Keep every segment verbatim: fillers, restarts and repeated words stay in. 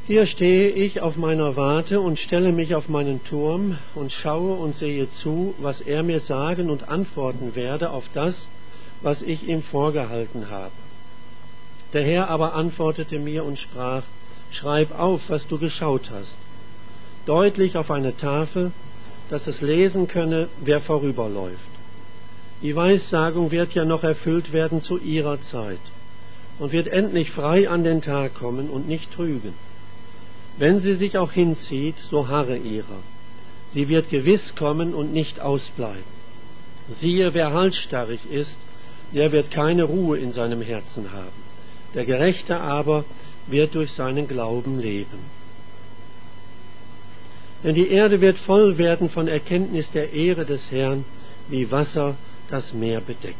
Hier stehe ich auf meiner Warte und stelle mich auf meinen Turm und schaue und sehe zu, was er mir sagen und antworten werde auf das, was ich ihm vorgehalten habe. Der Herr aber antwortete mir und sprach: Schreib auf, was du geschaut hast, deutlich auf eine Tafel, dass es lesen könne, wer vorüberläuft. Die Weissagung wird ja noch erfüllt werden zu ihrer Zeit und wird endlich frei an den Tag kommen und nicht trügen. Wenn sie sich auch hinzieht, so harre ihrer. Sie wird gewiss kommen und nicht ausbleiben. Siehe, wer halsstarrig ist, der wird keine Ruhe in seinem Herzen haben. Der Gerechte aber wird durch seinen Glauben leben. Denn die Erde wird voll werden von Erkenntnis der Ehre des Herrn, wie Wasser das Meer bedeckt.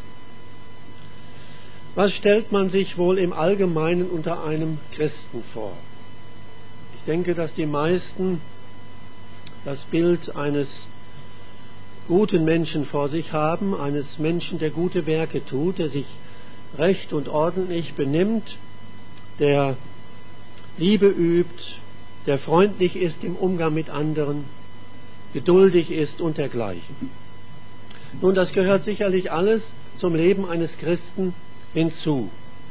Was stellt man sich wohl im Allgemeinen unter einem Christen vor? Ich denke, dass die meisten das Bild eines guten Menschen vor sich haben, eines Menschen, der gute Werke tut, der sich recht und ordentlich benimmt, der Liebe übt, der freundlich ist im Umgang mit anderen, geduldig ist und dergleichen. Nun, das gehört sicherlich alles zum Leben eines Christen hinzu.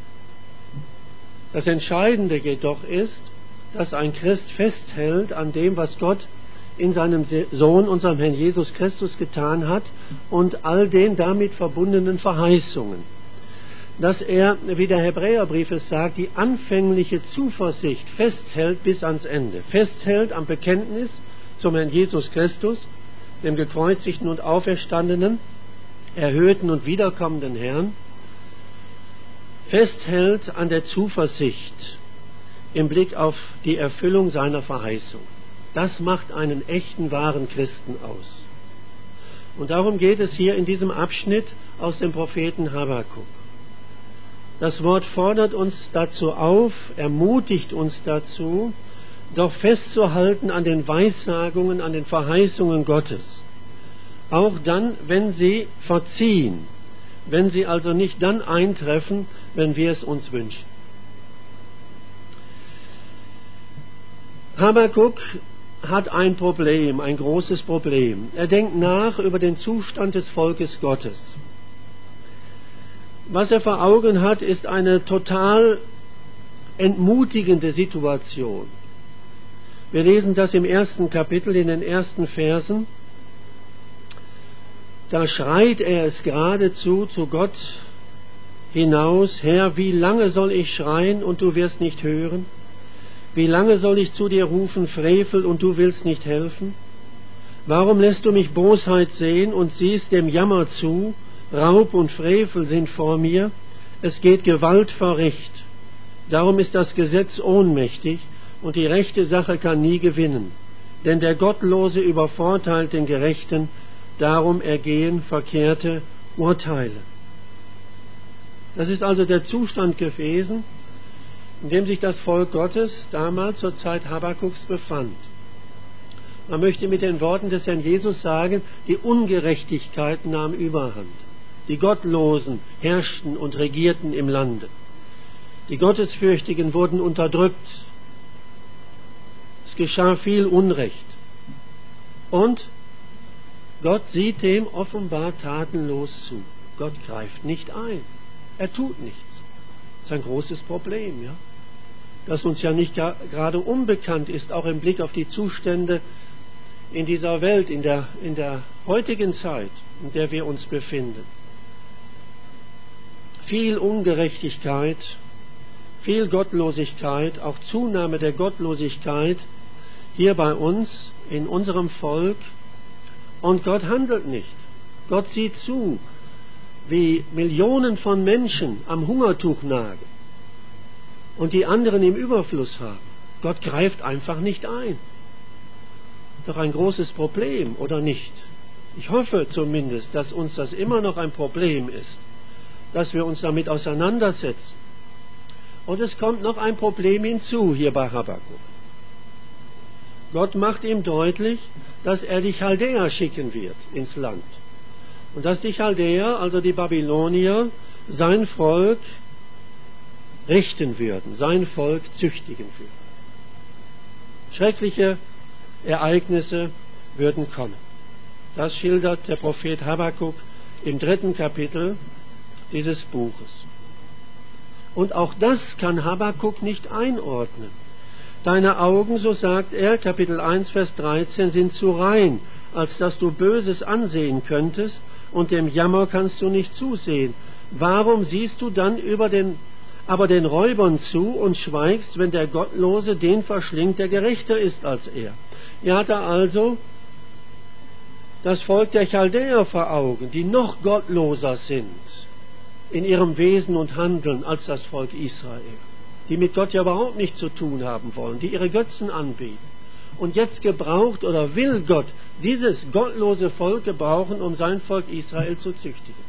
Das Entscheidende jedoch ist, dass ein Christ festhält an dem, was Gott in seinem Sohn, unserem Herrn Jesus Christus, getan hat und all den damit verbundenen Verheißungen. Dass er, wie der Hebräerbrief es sagt, die anfängliche Zuversicht festhält bis ans Ende. Festhält am Bekenntnis zum Herrn Jesus Christus, dem gekreuzigten und auferstandenen, erhöhten und wiederkommenden Herrn. Festhält an der Zuversicht im Blick auf die Erfüllung seiner Verheißung. Das macht einen echten, wahren Christen aus. Und darum geht es hier in diesem Abschnitt aus dem Propheten Habakuk. Das Wort fordert uns dazu auf, ermutigt uns dazu, doch festzuhalten an den Weissagungen, an den Verheißungen Gottes. Auch dann, wenn sie verziehen, wenn sie also nicht dann eintreffen, wenn wir es uns wünschen. Habakuk hat ein Problem, ein großes Problem. Er denkt nach über den Zustand des Volkes Gottes. Was er vor Augen hat, ist eine total entmutigende Situation. Wir lesen das im ersten Kapitel, in den ersten Versen. Da schreit er es geradezu zu Gott hinaus: Herr, wie lange soll ich schreien und du wirst nicht hören? Wie lange soll ich zu dir rufen, Frevel, und du willst nicht helfen? Warum lässt du mich Bosheit sehen und siehst dem Jammer zu? Raub und Frevel sind vor mir. Es geht Gewalt vor Recht. Darum ist das Gesetz ohnmächtig und die rechte Sache kann nie gewinnen. Denn der Gottlose übervorteilt den Gerechten, darum ergehen verkehrte Urteile. Das ist also der Zustand gewesen, in dem sich das Volk Gottes damals zur Zeit Habakuks befand. Man möchte mit den Worten des Herrn Jesus sagen, die Ungerechtigkeit nahm Überhand. Die Gottlosen herrschten und regierten im Lande. Die Gottesfürchtigen wurden unterdrückt. Es geschah viel Unrecht. Und Gott sieht dem offenbar tatenlos zu. Gott greift nicht ein. Er tut nichts. Das ist ein großes Problem, ja, das uns ja nicht gerade unbekannt ist, auch im Blick auf die Zustände in dieser Welt, in der, in der heutigen Zeit, in der wir uns befinden. Viel Ungerechtigkeit, viel Gottlosigkeit, auch Zunahme der Gottlosigkeit hier bei uns, in unserem Volk, und Gott handelt nicht. Gott sieht zu, wie Millionen von Menschen am Hungertuch nagen und die anderen im Überfluss haben. Gott greift einfach nicht ein. Doch ein großes Problem, oder nicht? Ich hoffe zumindest, dass uns das immer noch ein Problem ist, dass wir uns damit auseinandersetzen. Und es kommt noch ein Problem hinzu hier bei Habakuk. Gott macht ihm deutlich, dass er die Chaldäer schicken wird ins Land. Und dass die Chaldäer, also die Babylonier, sein Volk richten würden, sein Volk züchtigen würden. Schreckliche Ereignisse würden kommen. Das schildert der Prophet Habakuk im dritten Kapitel dieses Buches. Und auch das kann Habakuk nicht einordnen. Deine Augen, so sagt er, Kapitel eins, Vers dreizehn, sind zu rein, als dass du Böses ansehen könntest, und dem Jammer kannst du nicht zusehen. Warum siehst du dann über den, aber den Räubern zu und schweigst, wenn der Gottlose den verschlingt, der gerechter ist als er? Er hatte also das Volk der Chaldäer vor Augen, die noch gottloser sind in ihrem Wesen und Handeln als das Volk Israel, die mit Gott ja überhaupt nichts zu tun haben wollen, die ihre Götzen anbeten. Und jetzt gebraucht oder will Gott dieses gottlose Volk gebrauchen, um sein Volk Israel zu züchtigen.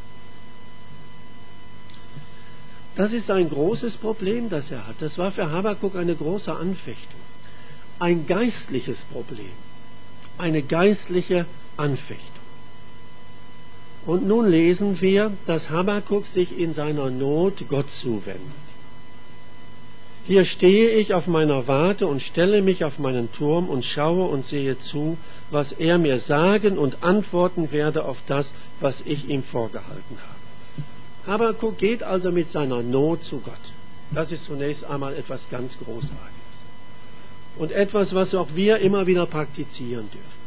Das ist ein großes Problem, das er hat. Das war für Habakuk eine große Anfechtung. Ein geistliches Problem. Eine geistliche Anfechtung. Und nun lesen wir, dass Habakuk sich in seiner Not Gott zuwendet. Hier stehe ich auf meiner Warte und stelle mich auf meinen Turm und schaue und sehe zu, was er mir sagen und antworten werde auf das, was ich ihm vorgehalten habe. Habakuk geht also mit seiner Not zu Gott. Das ist zunächst einmal etwas ganz Großartiges. Und etwas, was auch wir immer wieder praktizieren dürfen.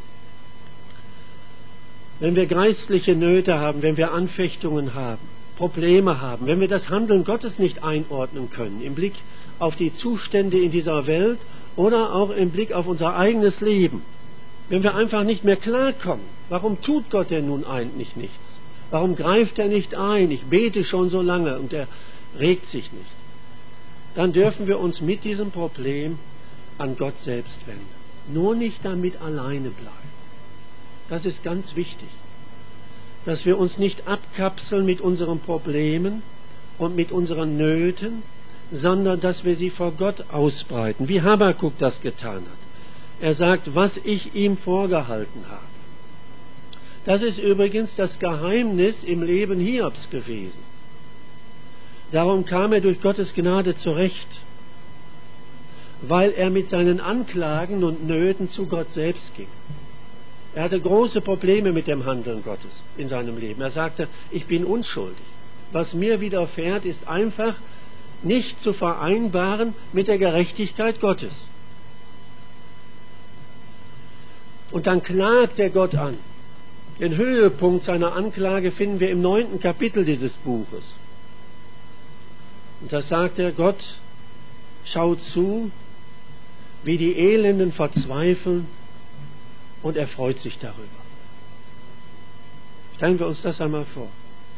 Wenn wir geistliche Nöte haben, wenn wir Anfechtungen haben, Probleme haben, wenn wir das Handeln Gottes nicht einordnen können, im Blick auf die Zustände in dieser Welt oder auch im Blick auf unser eigenes Leben, wenn wir einfach nicht mehr klarkommen, warum tut Gott denn nun eigentlich nichts? Warum greift er nicht ein? Ich bete schon so lange und er regt sich nicht. Dann dürfen wir uns mit diesem Problem an Gott selbst wenden. Nur nicht damit alleine bleiben. Das ist ganz wichtig, dass wir uns nicht abkapseln mit unseren Problemen und mit unseren Nöten, sondern dass wir sie vor Gott ausbreiten, wie Habakuk das getan hat. Er sagt, was ich ihm vorgehalten habe. Das ist übrigens das Geheimnis im Leben Hiobs gewesen. Darum kam er durch Gottes Gnade zurecht, weil er mit seinen Anklagen und Nöten zu Gott selbst ging. Er hatte große Probleme mit dem Handeln Gottes in seinem Leben. Er sagte, ich bin unschuldig. Was mir widerfährt, ist einfach nicht zu vereinbaren mit der Gerechtigkeit Gottes. Und dann klagt er Gott an. Den Höhepunkt seiner Anklage finden wir im neunten Kapitel dieses Buches. Und da sagt er, Gott, schau zu, wie die Elenden verzweifeln, und er freut sich darüber. Stellen wir uns das einmal vor.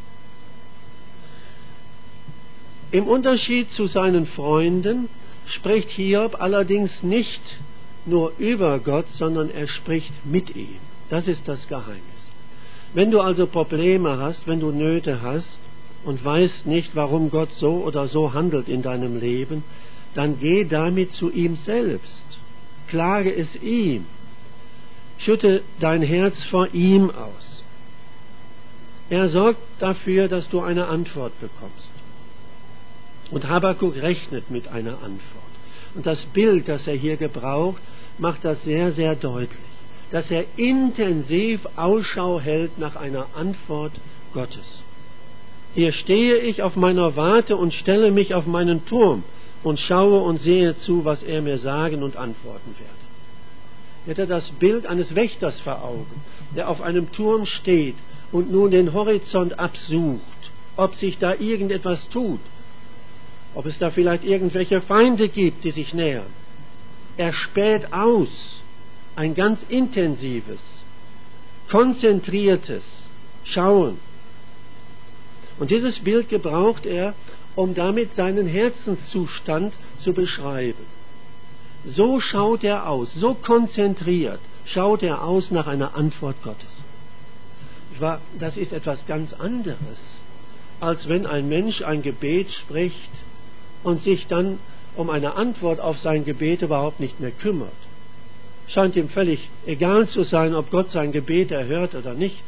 Im Unterschied zu seinen Freunden spricht Hiob allerdings nicht nur über Gott, sondern er spricht mit ihm. Das ist das Geheimnis. Wenn du also Probleme hast, wenn du Nöte hast und weißt nicht, warum Gott so oder so handelt in deinem Leben, dann geh damit zu ihm selbst. Klage es ihm. Schütte dein Herz vor ihm aus. Er sorgt dafür, dass du eine Antwort bekommst. Und Habakuk rechnet mit einer Antwort. Und das Bild, das er hier gebraucht, macht das sehr, sehr deutlich. Dass er intensiv Ausschau hält nach einer Antwort Gottes. Hier stehe ich auf meiner Warte und stelle mich auf meinen Turm und schaue und sehe zu, was er mir sagen und antworten werde. Er hat das Bild eines Wächters vor Augen, der auf einem Turm steht und nun den Horizont absucht, ob sich da irgendetwas tut, ob es da vielleicht irgendwelche Feinde gibt, die sich nähern. Er späht aus, ein ganz intensives, konzentriertes Schauen. Und dieses Bild gebraucht er, um damit seinen Herzenszustand zu beschreiben. So schaut er aus, so konzentriert schaut er aus nach einer Antwort Gottes. Das ist etwas ganz anderes, als wenn ein Mensch ein Gebet spricht und sich dann um eine Antwort auf sein Gebet überhaupt nicht mehr kümmert. Scheint ihm völlig egal zu sein, ob Gott sein Gebet erhört oder nicht.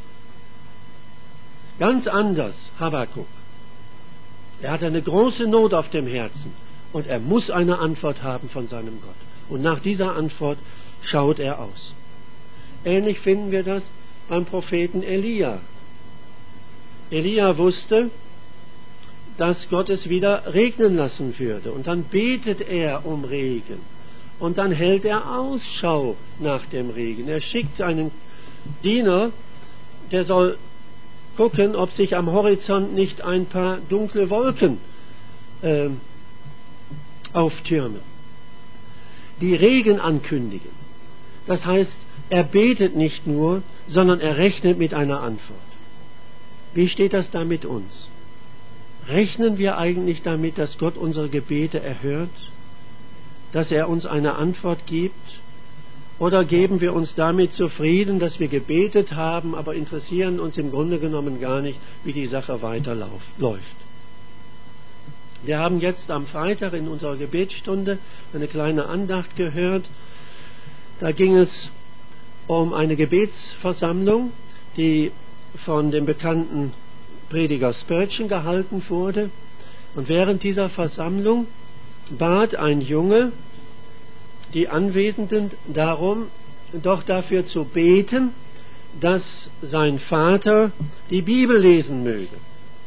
Ganz anders Habakuk. Er hat eine große Not auf dem Herzen und er muss eine Antwort haben von seinem Gott. Und nach dieser Antwort schaut er aus. Ähnlich finden wir das beim Propheten Elia. Elia wusste, dass Gott es wieder regnen lassen würde. Und dann betet er um Regen. Und dann hält er Ausschau nach dem Regen. Er schickt einen Diener, der soll gucken, ob sich am Horizont nicht ein paar dunkle Wolken äh, auftürmen, die Regen ankündigen. Das heißt, er betet nicht nur, sondern er rechnet mit einer Antwort. Wie steht das da mit uns? Rechnen wir eigentlich damit, dass Gott unsere Gebete erhört, dass er uns eine Antwort gibt? Oder geben wir uns damit zufrieden, dass wir gebetet haben, aber interessieren uns im Grunde genommen gar nicht, wie die Sache weiterläuft? Wir haben jetzt am Freitag in unserer Gebetsstunde eine kleine Andacht gehört. Da ging es um eine Gebetsversammlung, die von dem bekannten Prediger Spurgeon gehalten wurde. Und während dieser Versammlung bat ein Junge die Anwesenden darum, doch dafür zu beten, dass sein Vater die Bibel lesen möge.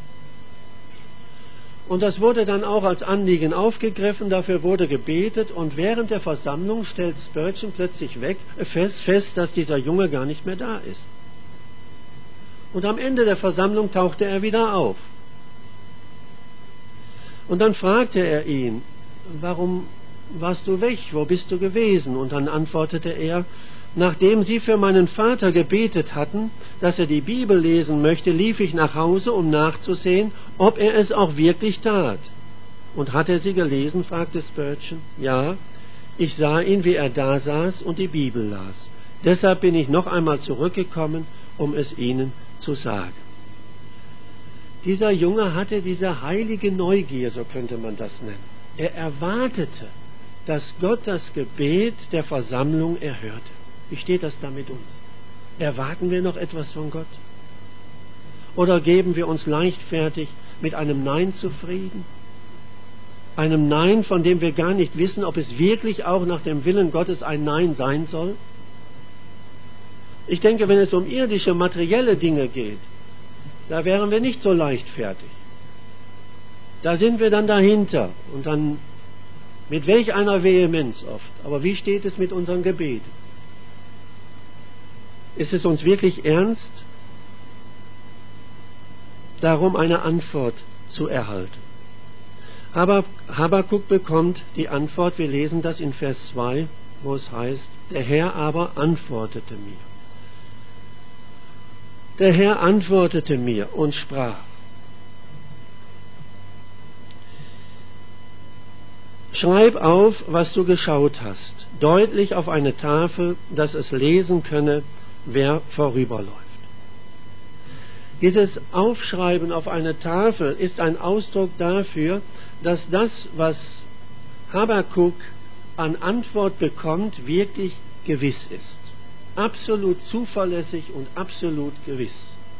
Und das wurde dann auch als Anliegen aufgegriffen, dafür wurde gebetet, und während der Versammlung stellt Spurgeon plötzlich weg, fest, fest, dass dieser Junge gar nicht mehr da ist. Und am Ende der Versammlung tauchte er wieder auf. Und dann fragte er ihn, warum warst du weg, wo bist du gewesen? Und dann antwortete er, nachdem sie für meinen Vater gebetet hatten, dass er die Bibel lesen möchte, lief ich nach Hause, um nachzusehen, ob er es auch wirklich tat. Und hat er sie gelesen, fragte Spurgeon. Ja, ich sah ihn, wie er da saß und die Bibel las. Deshalb bin ich noch einmal zurückgekommen, um es ihnen zu sagen. Dieser Junge hatte diese heilige Neugier, so könnte man das nennen. Er erwartete, dass Gott das Gebet der Versammlung erhörte. Wie steht das da mit uns? Erwarten wir noch etwas von Gott? Oder geben wir uns leichtfertig mit einem Nein zufrieden? Einem Nein, von dem wir gar nicht wissen, ob es wirklich auch nach dem Willen Gottes ein Nein sein soll? Ich denke, wenn es um irdische, materielle Dinge geht, da wären wir nicht so leichtfertig. Da sind wir dann dahinter und dann mit welch einer Vehemenz oft. Aber wie steht es mit unseren Gebeten? Ist es uns wirklich ernst, darum eine Antwort zu erhalten? Aber Habakuk bekommt die Antwort, wir lesen das in Vers zwei, wo es heißt, der Herr aber antwortete mir. Der Herr antwortete mir und sprach, schreib auf, was du geschaut hast, deutlich auf eine Tafel, dass es lesen könne, wer vorüberläuft. Dieses Aufschreiben auf eine Tafel ist ein Ausdruck dafür, dass das, was Habakuk an Antwort bekommt, wirklich gewiss ist. Absolut zuverlässig und absolut gewiss.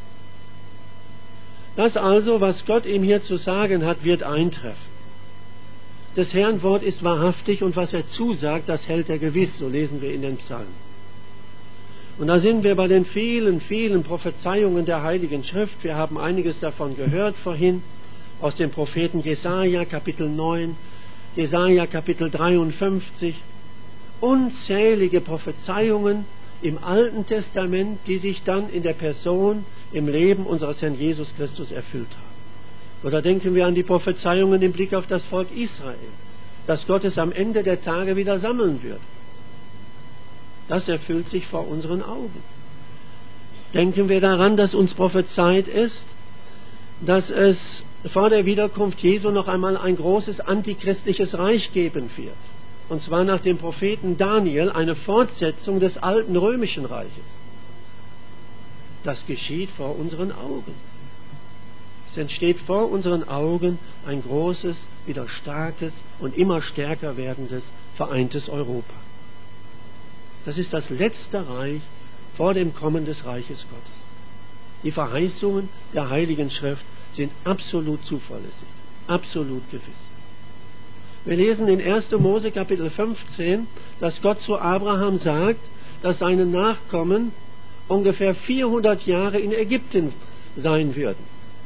Das also, was Gott ihm hier zu sagen hat, wird eintreffen. Das Herrn Wort ist wahrhaftig und was er zusagt, das hält er gewiss, so lesen wir in den Psalmen. Und da sind wir bei den vielen, vielen Prophezeiungen der Heiligen Schrift. Wir haben einiges davon gehört vorhin, aus dem Propheten Jesaja, Kapitel neun, Jesaja, Kapitel dreiundfünfzig. Unzählige Prophezeiungen im Alten Testament, die sich dann in der Person, im Leben unseres Herrn Jesus Christus erfüllt haben. Oder denken wir an die Prophezeiungen im Blick auf das Volk Israel, dass Gott es am Ende der Tage wieder sammeln wird. Das erfüllt sich vor unseren Augen. Denken wir daran, dass uns prophezeit ist, dass es vor der Wiederkunft Jesu noch einmal ein großes antichristliches Reich geben wird. Und zwar nach dem Propheten Daniel eine Fortsetzung des alten römischen Reiches. Das geschieht vor unseren Augen. Es entsteht vor unseren Augen ein großes, wieder starkes und immer stärker werdendes, vereintes Europa. Das ist das letzte Reich vor dem Kommen des Reiches Gottes. Die Verheißungen der Heiligen Schrift sind absolut zuverlässig, absolut gewiss. Wir lesen in erster Mose Kapitel fünfzehn, dass Gott zu Abraham sagt, dass seine Nachkommen ungefähr vierhundert Jahre in Ägypten sein würden.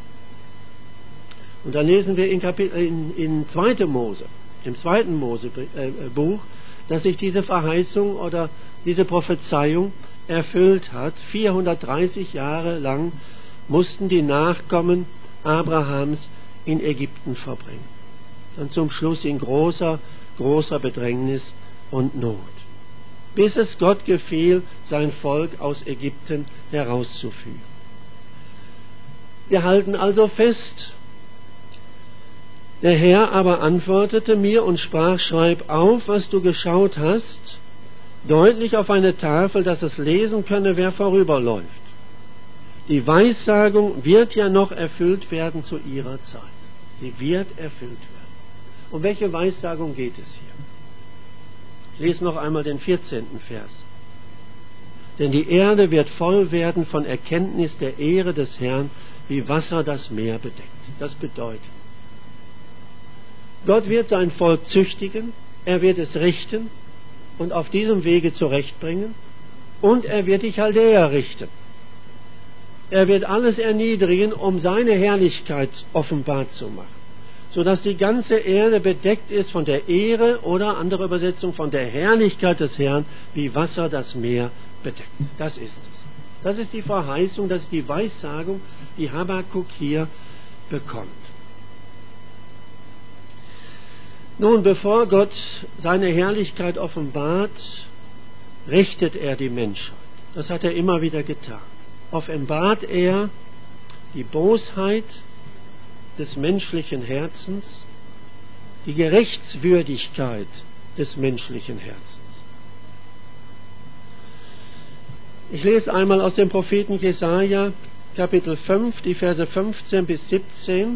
Und dann lesen wir in, Kapitel, in, in zweiter Mose, im zweiten Mose-Buch, dass sich diese Verheißung oder diese Prophezeiung erfüllt hat. vierhundertdreißig Jahre lang mussten die Nachkommen Abrahams in Ägypten verbringen. Dann zum Schluss in großer, großer Bedrängnis und Not. Bis es Gott gefiel, sein Volk aus Ägypten herauszuführen. Wir halten also fest. Der Herr aber antwortete mir und sprach, schreib auf, was du geschaut hast, deutlich auf eine Tafel, dass es lesen könne, wer vorüberläuft. Die Weissagung wird ja noch erfüllt werden zu ihrer Zeit. Sie wird erfüllt werden. Um welche Weissagung geht es hier? Ich lese noch einmal den vierzehnten Vers. Denn die Erde wird voll werden von Erkenntnis der Ehre des Herrn, wie Wasser das Meer bedeckt. Das bedeutet, Gott wird sein Volk züchtigen, er wird es richten und auf diesem Wege zurechtbringen und er wird die Chaldäer richten. Er wird alles erniedrigen, um seine Herrlichkeit offenbar zu machen, sodass die ganze Erde bedeckt ist von der Ehre oder andere Übersetzung von der Herrlichkeit des Herrn, wie Wasser das Meer bedeckt. Das ist es. Das ist die Verheißung, das ist die Weissagung, die Habakuk hier bekommt. Nun, bevor Gott seine Herrlichkeit offenbart, richtet er die Menschheit. Das hat er immer wieder getan. Offenbart er die Bosheit des menschlichen Herzens, die Gerechtswürdigkeit des menschlichen Herzens. Ich lese einmal aus dem Propheten Jesaja, Kapitel fünf, die Verse fünfzehn bis siebzehn.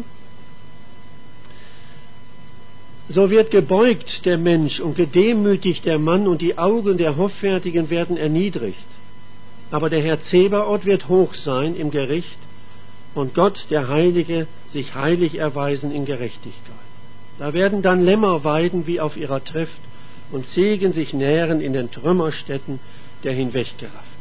So wird gebeugt der Mensch und gedemütigt der Mann, und die Augen der Hoffärtigen werden erniedrigt. Aber der Herr Zebaoth wird hoch sein im Gericht und Gott, der Heilige, sich heilig erweisen in Gerechtigkeit. Da werden dann Lämmer weiden wie auf ihrer Trift und Ziegen sich nähren in den Trümmerstätten der Hinweggerafften.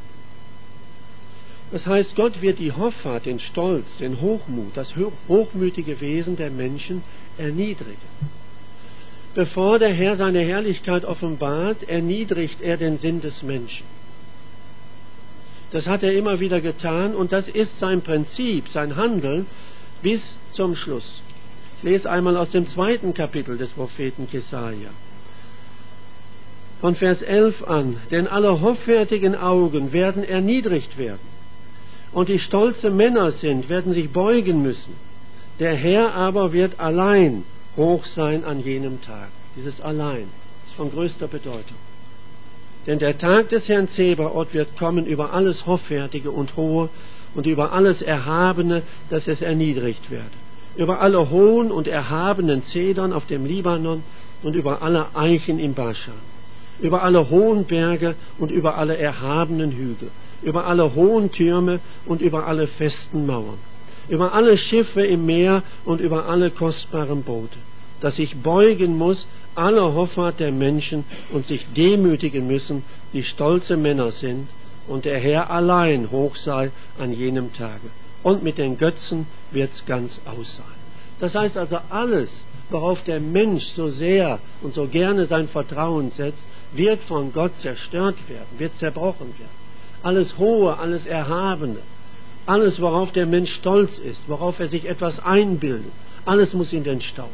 Das heißt, Gott wird die Hoffart, den Stolz, den Hochmut, das hochmütige Wesen der Menschen erniedrigen. Bevor der Herr seine Herrlichkeit offenbart, erniedrigt er den Sinn des Menschen. Das hat er immer wieder getan und das ist sein Prinzip, sein Handeln bis zum Schluss. Ich lese einmal aus dem zweiten Kapitel des Propheten Jesaja. Von Vers elf an. Denn alle hoffärtigen Augen werden erniedrigt werden und die stolze Männer sind, werden sich beugen müssen. Der Herr aber wird allein hoch sein an jenem Tag. Dieses allein ist von größter Bedeutung. Denn der Tag des Herrn Zebaoth wird kommen über alles Hoffärtige und Hohe und über alles Erhabene, dass es erniedrigt werde. Über alle hohen und erhabenen Zedern auf dem Libanon und über alle Eichen im Baschan. Über alle hohen Berge und über alle erhabenen Hügel. Über alle hohen Türme und über alle festen Mauern. Über alle Schiffe im Meer und über alle kostbaren Boote. Dass sich beugen muss alle Hoffart der Menschen und sich demütigen müssen, die stolze Männer sind, und der Herr allein hoch sei an jenem Tage. Und mit den Götzen wird's ganz aus sein. Das heißt also, alles, worauf der Mensch so sehr und so gerne sein Vertrauen setzt, wird von Gott zerstört werden, wird zerbrochen werden. Alles Hohe, alles Erhabene, alles, worauf der Mensch stolz ist, worauf er sich etwas einbildet, alles muss in den Staub.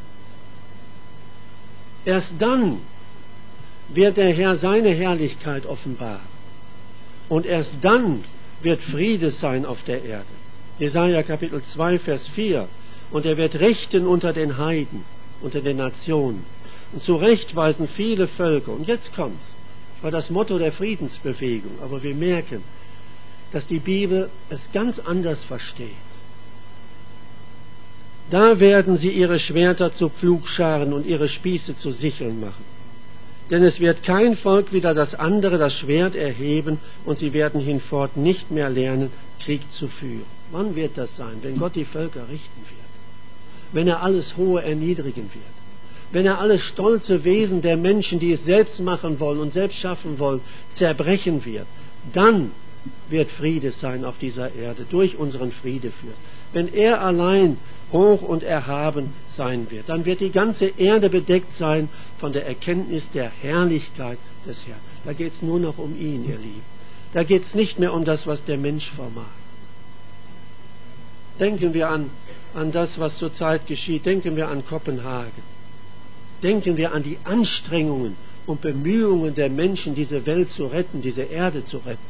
Erst dann wird der Herr seine Herrlichkeit offenbaren. Und erst dann wird Friede sein auf der Erde. Jesaja Kapitel zwei, Vers vier. Und er wird richten unter den Heiden, unter den Nationen und zurechtweisen viele Völker. Und jetzt kommt's. Das war das Motto der Friedensbewegung. Aber wir merken, dass die Bibel es ganz anders versteht. Da werden sie ihre Schwerter zu Pflugscharen und ihre Spieße zu Sicheln machen. Denn es wird kein Volk wider das andere das Schwert erheben, und sie werden hinfort nicht mehr lernen, Krieg zu führen. Wann wird das sein? Wenn Gott die Völker richten wird. Wenn er alles Hohe erniedrigen wird. wenn er alles stolze Wesen der Menschen, die es selbst machen wollen und selbst schaffen wollen, zerbrechen wird, dann wird Friede sein auf dieser Erde, durch unseren Friedefürst. Wenn er allein hoch und erhaben sein wird, dann wird die ganze Erde bedeckt sein von der Erkenntnis der Herrlichkeit des Herrn. Da geht es nur noch um ihn, ihr Lieben. Da geht es nicht mehr um das, was der Mensch vermag. Denken wir an, an das, was zurzeit geschieht. Denken wir an Kopenhagen. Denken wir an die Anstrengungen und Bemühungen der Menschen, diese Welt zu retten, diese Erde zu retten.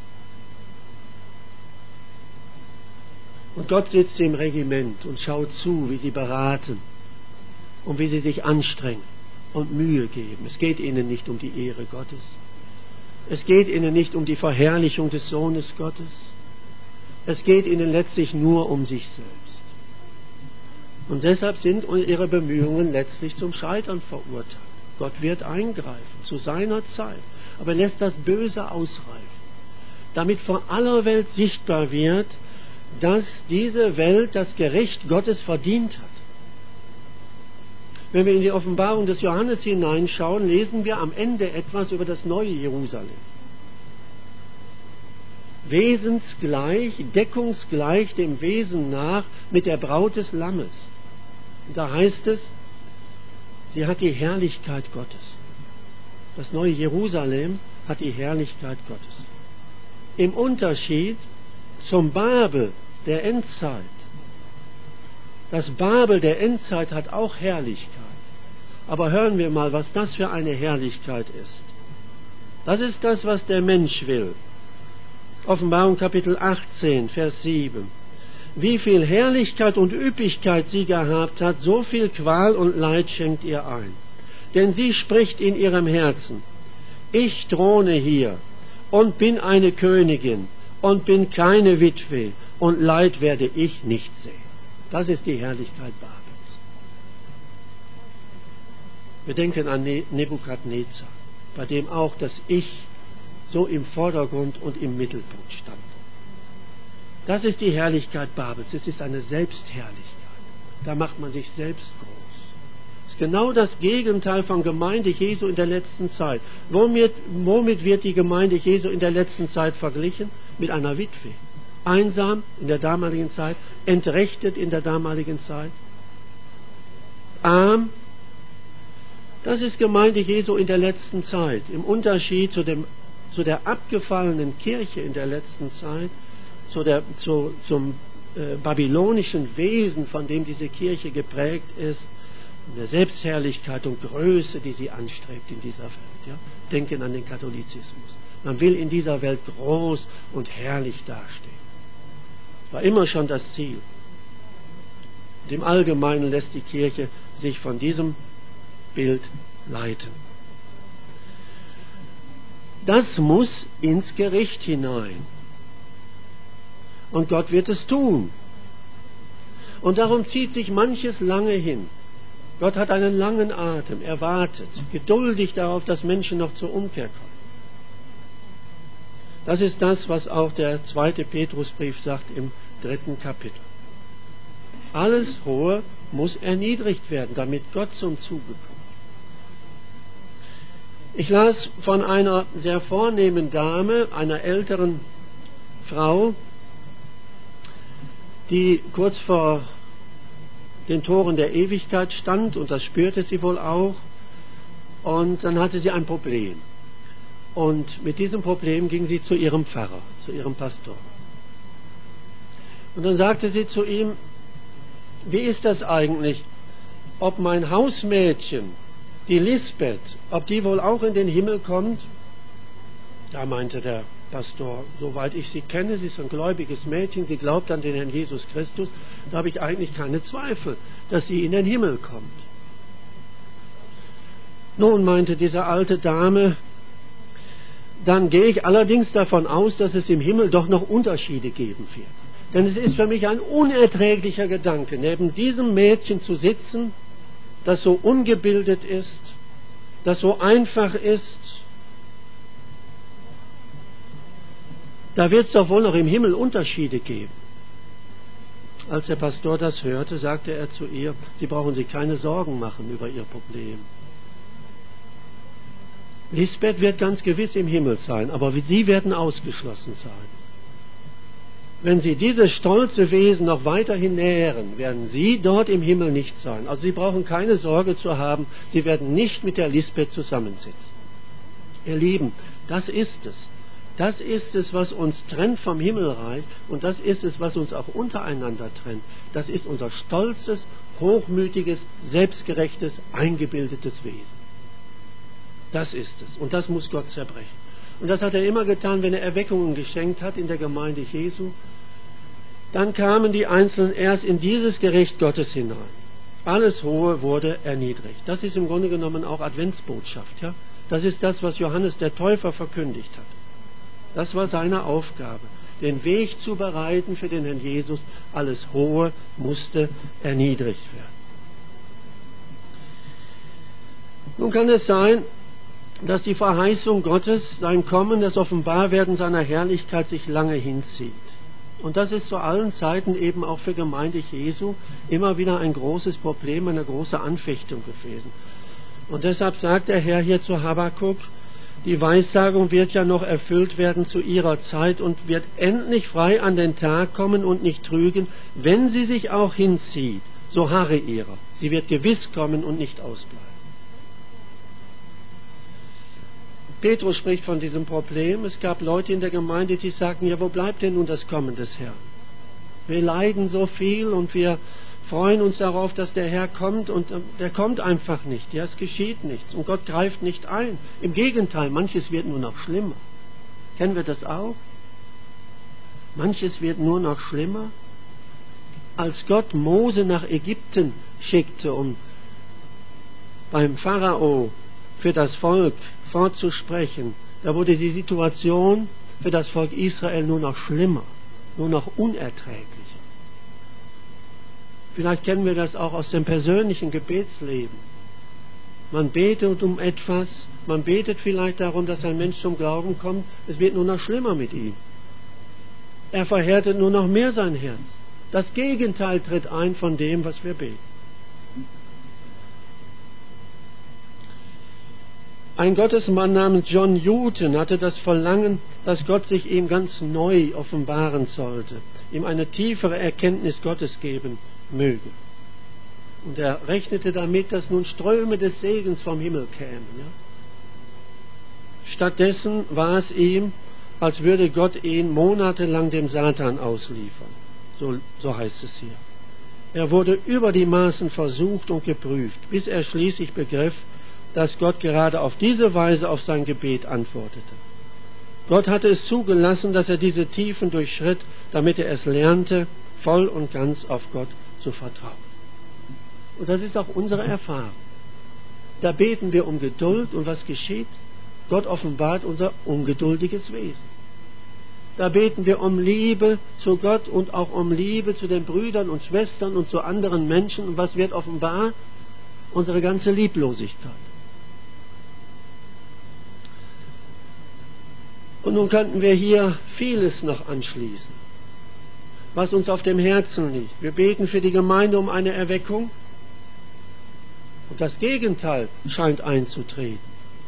Und Gott sitzt im Regiment und schaut zu, wie sie beraten und wie sie sich anstrengen und Mühe geben. Es geht ihnen nicht um die Ehre Gottes. Es geht ihnen nicht um die Verherrlichung des Sohnes Gottes. Es geht ihnen letztlich nur um sich selbst. Und deshalb sind ihre Bemühungen letztlich zum Scheitern verurteilt. Gott wird eingreifen, zu seiner Zeit, aber er lässt das Böse ausreifen, damit vor aller Welt sichtbar wird, dass diese Welt das Gericht Gottes verdient hat. Wenn wir in die Offenbarung des Johannes hineinschauen, lesen wir am Ende etwas über das neue Jerusalem. Wesensgleich, deckungsgleich dem Wesen nach mit der Braut des Lammes. Und da heißt es, sie hat die Herrlichkeit Gottes. Das neue Jerusalem hat die Herrlichkeit Gottes. Im Unterschied zum Babel der Endzeit. Das Babel der Endzeit hat auch Herrlichkeit. Aber hören wir mal, was das für eine Herrlichkeit ist. Das ist das, was der Mensch will. Offenbarung Kapitel achtzehn, Vers sieben. Wie viel Herrlichkeit und Üppigkeit sie gehabt hat, so viel Qual und Leid schenkt ihr ein. Denn sie spricht in ihrem Herzen, ich throne hier und bin eine Königin und bin keine Witwe und Leid werde ich nicht sehen. Das ist die Herrlichkeit Babels. Wir denken an Nebukadnezar, bei dem auch das Ich so im Vordergrund und im Mittelpunkt stand. Das ist die Herrlichkeit Babels. Es ist eine Selbstherrlichkeit. Da macht man sich selbst groß. Das ist genau das Gegenteil von Gemeinde Jesu in der letzten Zeit. Womit, womit wird die Gemeinde Jesu in der letzten Zeit verglichen? Mit einer Witwe. Einsam in der damaligen Zeit, entrechtet in der damaligen Zeit, arm. Das ist Gemeinde Jesu in der letzten Zeit. Im Unterschied zu, dem, zu der abgefallenen Kirche in der letzten Zeit, zu der, zu, zum äh, babylonischen Wesen, von dem diese Kirche geprägt ist, der Selbstherrlichkeit und Größe, die sie anstrebt in dieser Welt. Ja? Denken an den Katholizismus. Man will in dieser Welt groß und herrlich dastehen. War immer schon das Ziel. Und im Allgemeinen lässt die Kirche sich von diesem Bild leiten. Das muss ins Gericht hinein. Und Gott wird es tun. Und darum zieht sich manches lange hin. Gott hat einen langen Atem, er wartet, geduldig darauf, dass Menschen noch zur Umkehr kommen. Das ist das, was auch der zweite Petrusbrief sagt im dritten Kapitel. Alles Hohe muss erniedrigt werden, damit Gott zum Zuge kommt. Ich las von einer sehr vornehmen Dame, einer älteren Frau, die kurz vor den Toren der Ewigkeit stand, und das spürte sie wohl auch, und dann hatte sie ein Problem. Und mit diesem Problem ging sie zu ihrem Pfarrer, zu ihrem Pastor. Und dann sagte sie zu ihm, wie ist das eigentlich, ob mein Hausmädchen, die Lisbeth, ob die wohl auch in den Himmel kommt? Da meinte der Pastor, soweit ich sie kenne, sie ist ein gläubiges Mädchen, sie glaubt an den Herrn Jesus Christus, da habe ich eigentlich keine Zweifel, dass sie in den Himmel kommt. Nun, meinte diese alte Dame, dann gehe ich allerdings davon aus, dass es im Himmel doch noch Unterschiede geben wird. Denn es ist für mich ein unerträglicher Gedanke, neben diesem Mädchen zu sitzen, das so ungebildet ist, das so einfach ist. Da wird es doch wohl noch im Himmel Unterschiede geben. Als der Pastor das hörte, sagte er zu ihr, Sie brauchen sich keine Sorgen machen über Ihr Problem. Lisbeth wird ganz gewiss im Himmel sein, aber Sie werden ausgeschlossen sein. Wenn Sie dieses stolze Wesen noch weiterhin nähren, werden Sie dort im Himmel nicht sein. Also Sie brauchen keine Sorge zu haben, Sie werden nicht mit der Lisbeth zusammensitzen. Ihr Lieben, das ist es. Das ist es, was uns trennt vom Himmelreich, und das ist es, was uns auch untereinander trennt. Das ist unser stolzes, hochmütiges, selbstgerechtes, eingebildetes Wesen. Das ist es. Und das muss Gott zerbrechen. Und das hat er immer getan, wenn er Erweckungen geschenkt hat in der Gemeinde Jesu. Dann kamen die Einzelnen erst in dieses Gericht Gottes hinein. Alles Hohe wurde erniedrigt. Das ist im Grunde genommen auch Adventsbotschaft. Ja? Das ist das, was Johannes der Täufer verkündigt hat. Das war seine Aufgabe, den Weg zu bereiten für den Herrn Jesus. Alles Hohe musste erniedrigt werden. Nun kann es sein, dass die Verheißung Gottes, sein Kommen, das Offenbarwerden seiner Herrlichkeit sich lange hinzieht. Und das ist zu allen Zeiten eben auch für Gemeinde Jesu immer wieder ein großes Problem, eine große Anfechtung gewesen. Und deshalb sagt der Herr hier zu Habakuk, die Weissagung wird ja noch erfüllt werden zu ihrer Zeit und wird endlich frei an den Tag kommen und nicht trügen, wenn sie sich auch hinzieht, so harre ihrer. Sie wird gewiss kommen und nicht ausbleiben. Petrus spricht von diesem Problem. Es gab Leute in der Gemeinde, die sagten, ja, wo bleibt denn nun das Kommen des Herrn? Wir leiden so viel und wir freuen uns darauf, dass der Herr kommt, und der kommt einfach nicht. Ja, es geschieht nichts und Gott greift nicht ein. Im Gegenteil, manches wird nur noch schlimmer. Kennen wir das auch? Manches wird nur noch schlimmer. Als Gott Mose nach Ägypten schickte, um beim Pharao für das Volk fortzusprechen, da wurde die Situation für das Volk Israel nur noch schlimmer, nur noch unerträglicher. Vielleicht kennen wir das auch aus dem persönlichen Gebetsleben. Man betet um etwas, man betet vielleicht darum, dass ein Mensch zum Glauben kommt, es wird nur noch schlimmer mit ihm. Er verhärtet nur noch mehr sein Herz. Das Gegenteil tritt ein von dem, was wir beten. Ein Gottesmann namens John Newton hatte das Verlangen, dass Gott sich ihm ganz neu offenbaren sollte, ihm eine tiefere Erkenntnis Gottes geben möge. Und er rechnete damit, dass nun Ströme des Segens vom Himmel kämen. Ja? Stattdessen war es ihm, als würde Gott ihn monatelang dem Satan ausliefern. So, so heißt es hier. Er wurde über die Maßen versucht und geprüft, bis er schließlich begriff, dass Gott gerade auf diese Weise auf sein Gebet antwortete. Gott hatte es zugelassen, dass er diese Tiefen durchschritt, damit er es lernte, voll und ganz auf Gott zu vertrauen. Und das ist auch unsere Erfahrung. Da beten wir um Geduld, und was geschieht? Gott offenbart unser ungeduldiges Wesen. Da beten wir um Liebe zu Gott und auch um Liebe zu den Brüdern und Schwestern und zu anderen Menschen. Und was wird offenbar? Unsere ganze Lieblosigkeit. Und nun könnten wir hier vieles noch anschließen, was uns auf dem Herzen liegt. Wir beten für die Gemeinde um eine Erweckung, und das Gegenteil scheint einzutreten.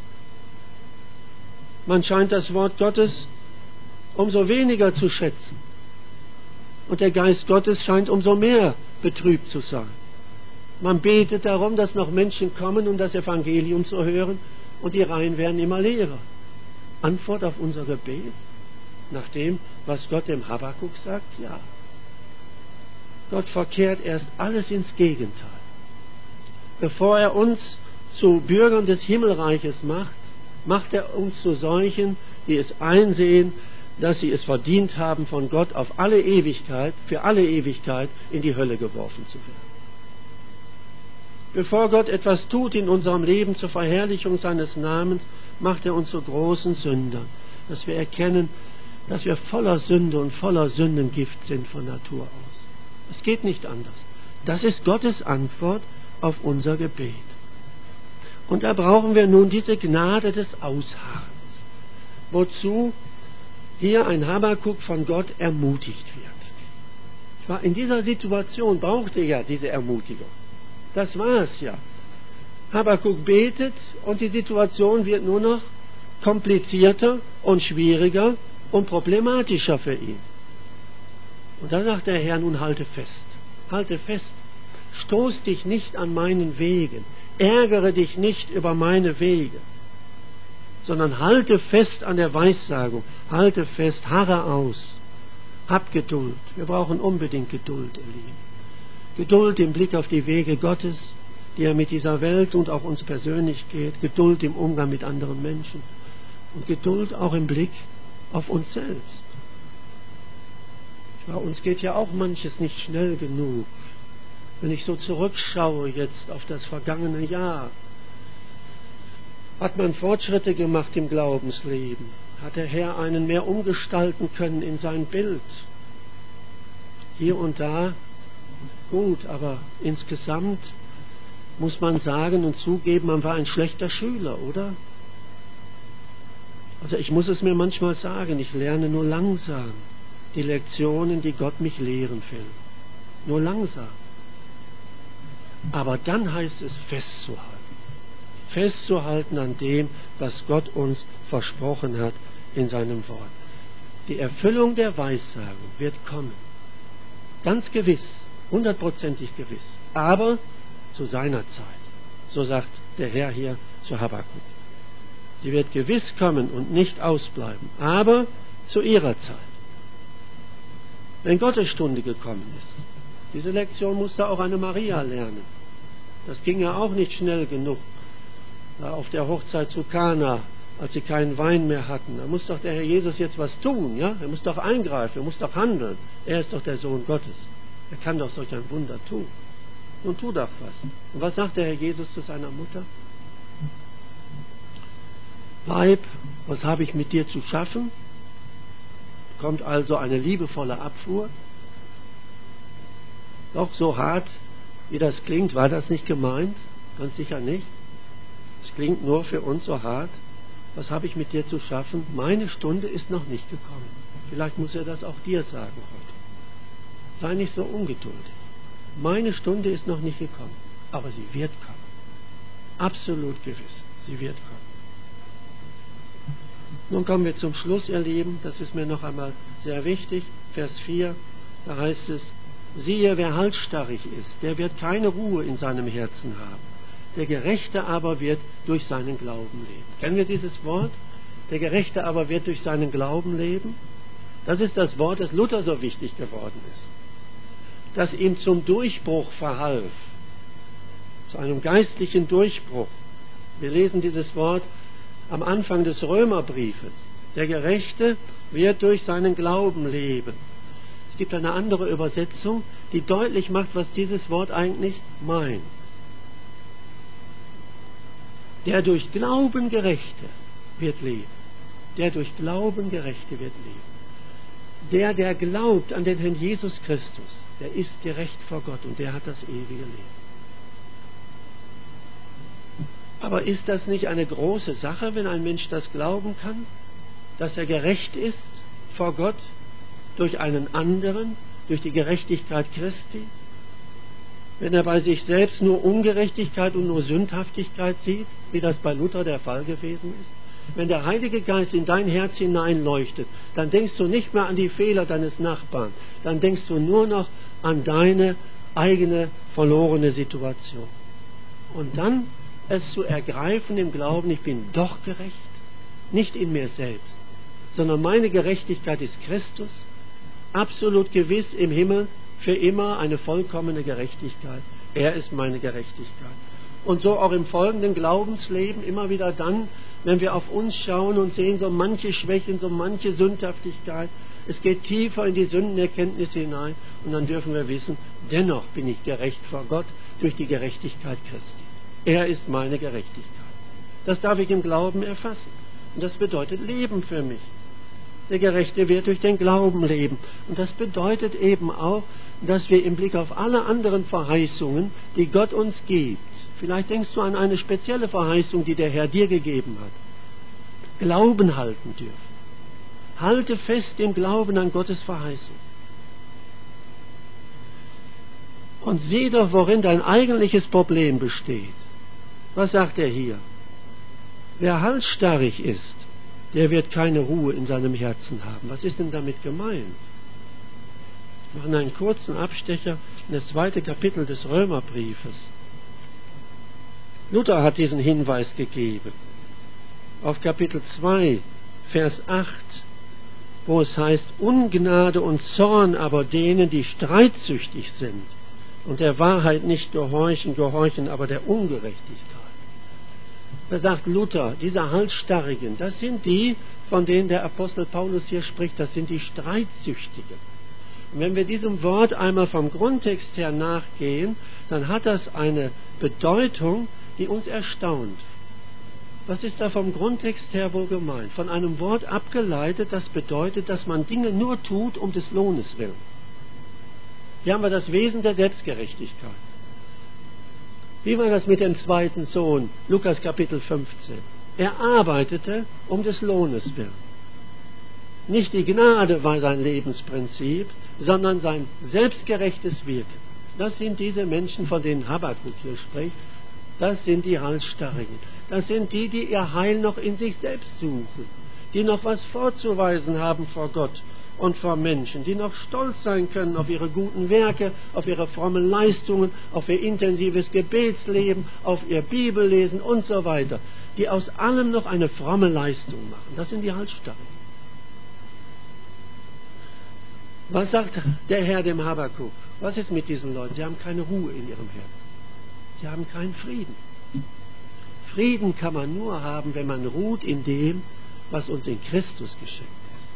Man scheint das Wort Gottes umso weniger zu schätzen, und der Geist Gottes scheint umso mehr betrübt zu sein. Man betet darum, dass noch Menschen kommen, um das Evangelium zu hören, und die Reihen werden immer leerer. Antwort auf unser Gebet, nach dem, was Gott dem Habakuk sagt? Ja. Gott verkehrt erst alles ins Gegenteil. Bevor er uns zu Bürgern des Himmelreiches macht, macht er uns zu solchen, die es einsehen, dass sie es verdient haben, von Gott auf alle Ewigkeit, für alle Ewigkeit in die Hölle geworfen zu werden. Bevor Gott etwas tut in unserem Leben zur Verherrlichung seines Namens, macht er uns zu großen Sündern, dass wir erkennen, dass wir voller Sünde und voller Sündengift sind von Natur aus. Es geht nicht anders. Das ist Gottes Antwort auf unser Gebet. Und da brauchen wir nun diese Gnade des Ausharrens, wozu hier ein Habakuk von Gott ermutigt wird. In dieser Situation braucht er ja diese Ermutigung. Das war es ja. Habakuk betet und die Situation wird nur noch komplizierter und schwieriger und problematischer für ihn. Und da sagt der Herr, nun halte fest, halte fest, stoß dich nicht an meinen Wegen, ärgere dich nicht über meine Wege, sondern halte fest an der Weissagung, halte fest, harre aus, hab Geduld. Wir brauchen unbedingt Geduld, ihr Lieben. Geduld im Blick auf die Wege Gottes, die er mit dieser Welt und auch uns persönlich geht, Geduld im Umgang mit anderen Menschen und Geduld auch im Blick auf uns selbst. Bei uns geht ja auch manches nicht schnell genug. Wenn ich so zurückschaue jetzt auf das vergangene Jahr, hat man Fortschritte gemacht im Glaubensleben? Hat der Herr einen mehr umgestalten können in sein Bild? Hier und da, gut, aber insgesamt muss man sagen und zugeben, man war ein schlechter Schüler, oder? Also ich muss es mir manchmal sagen, ich lerne nur langsam die Lektionen, die Gott mich lehren will. Nur langsam. Aber dann heißt es festzuhalten. Festzuhalten an dem, was Gott uns versprochen hat in seinem Wort. Die Erfüllung der Weissagung wird kommen. Ganz gewiss, hundertprozentig gewiss. Aber zu seiner Zeit. So sagt der Herr hier zu Habakuk. Die wird gewiss kommen und nicht ausbleiben. Aber zu ihrer Zeit. Wenn Gottes Stunde gekommen ist. Diese Lektion musste auch eine Maria lernen. Das ging ja auch nicht schnell genug. Da auf der Hochzeit zu Kana, als sie keinen Wein mehr hatten, da muss doch der Herr Jesus jetzt was tun, ja? Er muss doch eingreifen, er muss doch handeln. Er ist doch der Sohn Gottes. Er kann doch solch ein Wunder tun. Nun tu doch was. Und was sagt der Herr Jesus zu seiner Mutter? Weib, was habe ich mit dir zu schaffen? Kommt also eine liebevolle Abfuhr. Doch so hart, wie das klingt, war das nicht gemeint? Ganz sicher nicht. Es klingt nur für uns so hart. Was habe ich mit dir zu schaffen? Meine Stunde ist noch nicht gekommen. Vielleicht muss er das auch dir sagen heute. Sei nicht so ungeduldig. Meine Stunde ist noch nicht gekommen, aber sie wird kommen. Absolut gewiss, sie wird kommen. Nun kommen wir zum Schluss, ihr Lieben. Das ist mir noch einmal sehr wichtig. Vers vier, da heißt es, siehe, wer halsstarrig ist, der wird keine Ruhe in seinem Herzen haben. Der Gerechte aber wird durch seinen Glauben leben. Kennen wir dieses Wort? Der Gerechte aber wird durch seinen Glauben leben. Das ist das Wort, das Luther so wichtig geworden ist. Das ihm zum Durchbruch verhalf. Zu einem geistlichen Durchbruch. Wir lesen dieses Wort am Anfang des Römerbriefes. Der Gerechte wird durch seinen Glauben leben. Es gibt eine andere Übersetzung, die deutlich macht, was dieses Wort eigentlich meint. Der durch Glauben Gerechte wird leben. Der durch Glauben Gerechte wird leben. Der, der glaubt an den Herrn Jesus Christus, der ist gerecht vor Gott und der hat das ewige Leben. Aber ist das nicht eine große Sache, wenn ein Mensch das glauben kann, dass er gerecht ist vor Gott durch einen anderen, durch die Gerechtigkeit Christi? Wenn er bei sich selbst nur Ungerechtigkeit und nur Sündhaftigkeit sieht, wie das bei Luther der Fall gewesen ist? Wenn der Heilige Geist in dein Herz hineinleuchtet, dann denkst du nicht mehr an die Fehler deines Nachbarn, dann denkst du nur noch an deine eigene verlorene Situation. Und dann es zu ergreifen im Glauben, ich bin doch gerecht, nicht in mir selbst, sondern meine Gerechtigkeit ist Christus, absolut gewiss im Himmel, für immer eine vollkommene Gerechtigkeit. Er ist meine Gerechtigkeit. Und so auch im folgenden Glaubensleben immer wieder dann, wenn wir auf uns schauen und sehen so manche Schwächen, so manche Sündhaftigkeit, es geht tiefer in die Sündenerkenntnis hinein und dann dürfen wir wissen, dennoch bin ich gerecht vor Gott durch die Gerechtigkeit Christi. Er ist meine Gerechtigkeit. Das darf ich im Glauben erfassen. Und das bedeutet Leben für mich. Der Gerechte wird durch den Glauben leben. Und das bedeutet eben auch, dass wir im Blick auf alle anderen Verheißungen, die Gott uns gibt, vielleicht denkst du an eine spezielle Verheißung, die der Herr dir gegeben hat, Glauben halten dürfen. Halte fest im Glauben an Gottes Verheißung. Und sieh doch, worin dein eigentliches Problem besteht. Was sagt er hier? Wer halsstarrig ist, der wird keine Ruhe in seinem Herzen haben. Was ist denn damit gemeint? Wir machen einen kurzen Abstecher in das zweite Kapitel des Römerbriefes. Luther hat diesen Hinweis gegeben. Auf Kapitel zwei, Vers acht, wo es heißt, Ungnade und Zorn aber denen, die streitsüchtig sind und der Wahrheit nicht gehorchen, gehorchen aber der Ungerechtigkeit. Da sagt Luther, diese Halsstarrigen, das sind die, von denen der Apostel Paulus hier spricht, das sind die Streitsüchtigen. Und wenn wir diesem Wort einmal vom Grundtext her nachgehen, dann hat das eine Bedeutung, die uns erstaunt. Was ist da vom Grundtext her wohl gemeint? Von einem Wort abgeleitet, das bedeutet, dass man Dinge nur tut, um des Lohnes willen. Hier haben wir das Wesen der Selbstgerechtigkeit. Wie war das mit dem zweiten Sohn? Lukas Kapitel fünfzehn. Er arbeitete um des Lohnes willen. Nicht die Gnade war sein Lebensprinzip, sondern sein selbstgerechtes Wirken. Das sind diese Menschen, von denen Habakuk hier spricht. Das sind die Halsstarrigen. Das sind die, die ihr Heil noch in sich selbst suchen, die noch was vorzuweisen haben vor Gott und vor Menschen, die noch stolz sein können auf ihre guten Werke, auf ihre frommen Leistungen, auf ihr intensives Gebetsleben, auf ihr Bibellesen und so weiter, die aus allem noch eine fromme Leistung machen. Das sind die Halsstarrigen. Was sagt der Herr dem Habakuk? Was ist mit diesen Leuten? Sie haben keine Ruhe in ihrem Herzen. Sie haben keinen Frieden. Frieden kann man nur haben, wenn man ruht in dem, was uns in Christus geschenkt ist.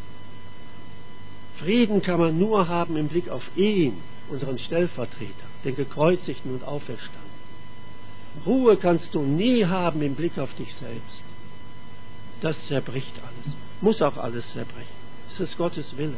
Frieden kann man nur haben im Blick auf ihn, unseren Stellvertreter, den Gekreuzigten und Auferstandenen. Ruhe kannst du nie haben im Blick auf dich selbst. Das zerbricht alles, muss auch alles zerbrechen. Es ist Gottes Wille.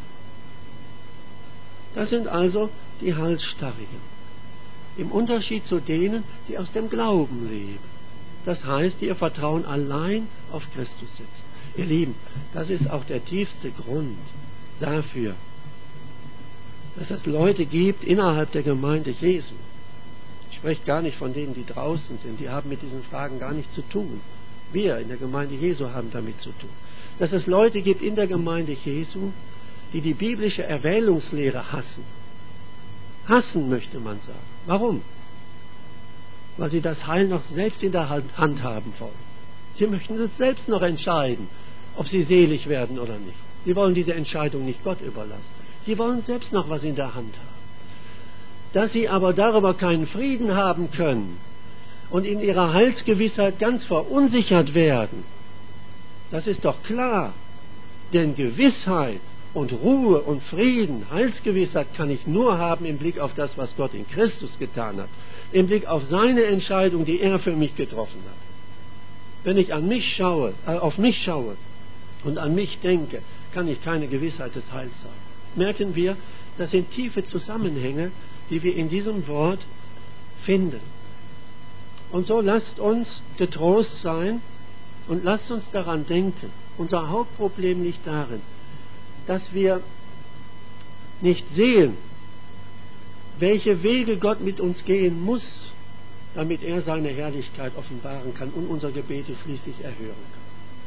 Das sind also die Halsstarrigen. Im Unterschied zu denen, die aus dem Glauben leben. Das heißt, die ihr Vertrauen allein auf Christus setzen. Ihr Lieben, das ist auch der tiefste Grund dafür, dass es Leute gibt innerhalb der Gemeinde Jesu. Ich spreche gar nicht von denen, die draußen sind. Die haben mit diesen Fragen gar nichts zu tun. Wir in der Gemeinde Jesu haben damit zu tun. Dass es Leute gibt in der Gemeinde Jesu, die die biblische Erwählungslehre hassen. Hassen möchte man sagen. Warum? Weil sie das Heil noch selbst in der Hand haben wollen. Sie möchten es selbst noch entscheiden, ob sie selig werden oder nicht. Sie wollen diese Entscheidung nicht Gott überlassen. Sie wollen selbst noch was in der Hand haben. Dass sie aber darüber keinen Frieden haben können und in ihrer Heilsgewissheit ganz verunsichert werden, das ist doch klar. Denn Gewissheit und Ruhe und Frieden, Heilsgewissheit kann ich nur haben im Blick auf das, was Gott in Christus getan hat. Im Blick auf seine Entscheidung, die er für mich getroffen hat. Wenn ich an mich schaue, äh, auf mich schaue und an mich denke, kann ich keine Gewissheit des Heils haben. Merken wir, das sind tiefe Zusammenhänge, die wir in diesem Wort finden. Und so lasst uns getrost sein und lasst uns daran denken. Unser Hauptproblem liegt darin, dass wir nicht sehen, welche Wege Gott mit uns gehen muss, damit er seine Herrlichkeit offenbaren kann und unsere Gebete schließlich erhören kann.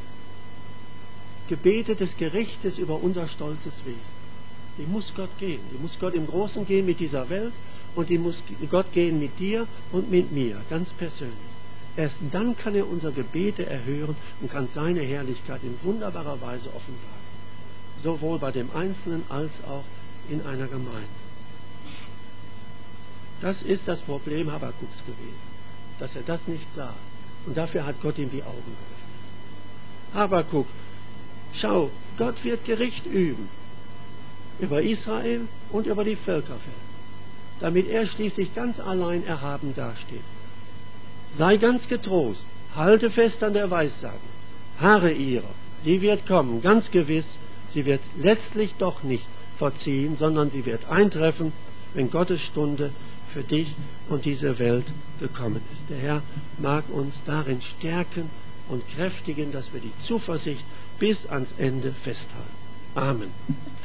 Gebete des Gerichtes über unser stolzes Wesen. Die muss Gott gehen. Die muss Gott im Großen gehen mit dieser Welt und die muss Gott gehen mit dir und mit mir, ganz persönlich. Erst dann kann er unsere Gebete erhören und kann seine Herrlichkeit in wunderbarer Weise offenbaren. Sowohl bei dem Einzelnen als auch in einer Gemeinde. Das ist das Problem Habakuks gewesen, dass er das nicht sah. Und dafür hat Gott ihm die Augen geöffnet. Habakuk, schau, Gott wird Gericht üben über Israel und über die Völkerwelt, damit er schließlich ganz allein erhaben dasteht. Sei ganz getrost, halte fest an der Weissagung, harre ihrer, sie wird kommen, ganz gewiss, sie wird letztlich doch nicht verziehen, sondern sie wird eintreffen, wenn Gottes Stunde für dich und diese Welt gekommen ist. Der Herr mag uns darin stärken und kräftigen, dass wir die Zuversicht bis ans Ende festhalten. Amen.